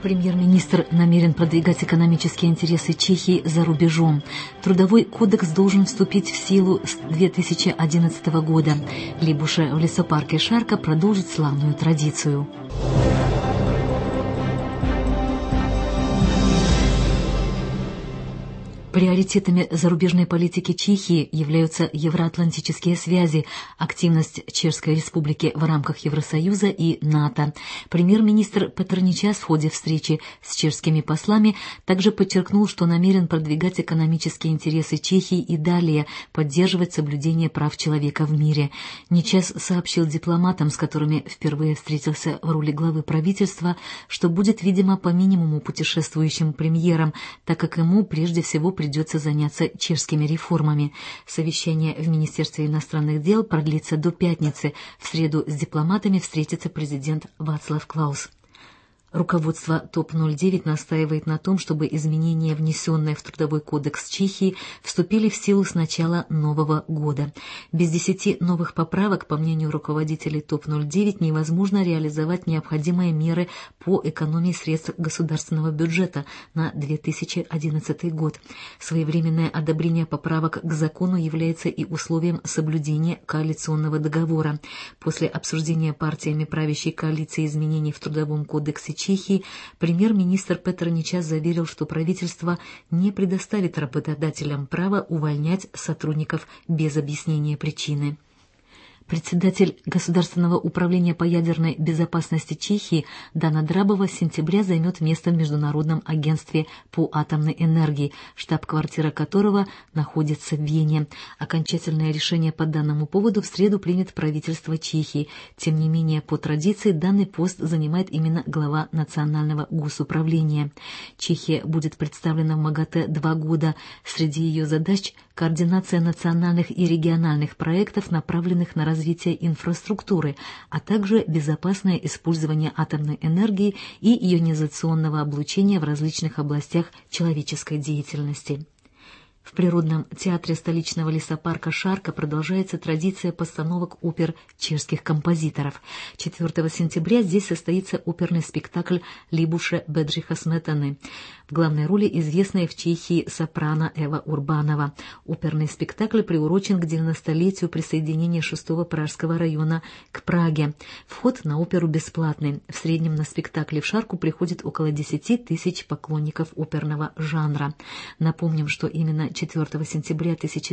Премьер-министр намерен продвигать экономические интересы Чехии за рубежом. Трудовой кодекс должен вступить в силу с 2011 года. Либуша в лесопарке Шарка продолжит славную традицию. Приоритетами зарубежной политики Чехии являются евроатлантические связи, активность Чешской Республики в рамках Евросоюза и НАТО. Премьер-министр Петр Нечас в ходе встречи с чешскими послами также подчеркнул, что намерен продвигать экономические интересы Чехии и далее поддерживать соблюдение прав человека в мире. Нечас сообщил дипломатам, с которыми впервые встретился в роли главы правительства, что будет, видимо, по минимуму путешествующим премьером, так как ему прежде всего придется заняться чешскими реформами. Совещание в Министерстве иностранных дел продлится до пятницы. В среду с дипломатами встретится президент Вацлав Клаус. Руководство ТОП-09 настаивает на том, чтобы изменения, внесенные в Трудовой кодекс Чехии, вступили в силу с начала нового года. Без 10 новых поправок, по мнению руководителей ТОП-09, невозможно реализовать необходимые меры по экономии средств государственного бюджета на 2011 год. Своевременное одобрение поправок к закону является и условием соблюдения коалиционного договора. После обсуждения партиями правящей коалиции изменений в Трудовом кодексе Чехии, премьер-министр Петр Нечас заверил, что правительство не предоставит работодателям право увольнять сотрудников без объяснения причины. Председатель Государственного управления по ядерной безопасности Чехии Дана Драбова с сентября займет место в Международном агентстве по атомной энергии, штаб-квартира которого находится в Вене. Окончательное решение по данному поводу в среду примет правительство Чехии. Тем не менее, по традиции, данный пост занимает именно глава Национального госуправления. Чехия будет представлена в МАГАТЭ 2 года. Среди ее задач – координация национальных и региональных проектов, направленных на развитие инфраструктуры, а также безопасное использование атомной энергии и ионизационного облучения в различных областях человеческой деятельности. В Природном театре столичного лесопарка Шарка продолжается традиция постановок опер чешских композиторов. 4 сентября здесь состоится оперный спектакль Либуше Бедřиcha Сметаны. В главной роли известная в Чехии сопрано Эва Урбанова. Оперный спектакль приурочен к 90-летию присоединения 6-го Пражского района к Праге. Вход на оперу бесплатный. В среднем на спектакли в Шарку приходит около 10 тысяч поклонников оперного жанра. Напомним, что именно 4 сентября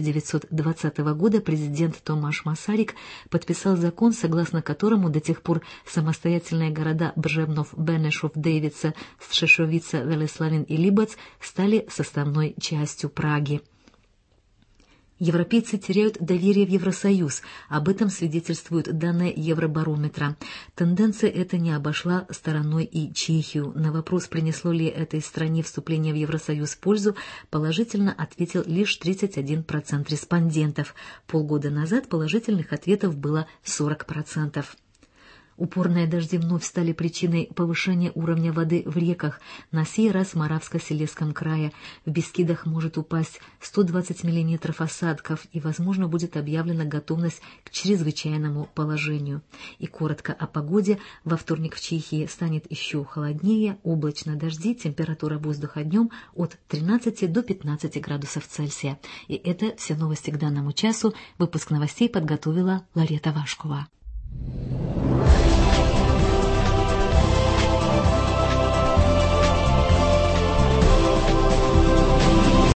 1920 года президент Томаш Масарик подписал закон, согласно которому до тех пор самостоятельные города Бжевнов, Бенешов, Дейвица, Стшешовица, Велеславин и Либац стали составной частью Праги. Европейцы теряют доверие в Евросоюз. Об этом свидетельствуют данные Евробарометра. Тенденция эта не обошла стороной и Чехию. На вопрос, принесло ли этой стране вступление в Евросоюз пользу, положительно ответил лишь 31% респондентов. Полгода назад положительных ответов было 40%. Упорные дожди вновь стали причиной повышения уровня воды в реках, на сей раз в Моравско-Силезском крае. В Бескидах может упасть 120 мм осадков и, возможно, будет объявлена готовность к чрезвычайному положению. И коротко о погоде. Во вторник в Чехии станет еще холоднее, облачно, дожди, температура воздуха днем от 13 до 15 градусов Цельсия. И это все новости к данному часу. Выпуск новостей подготовила Ларета Вашкова.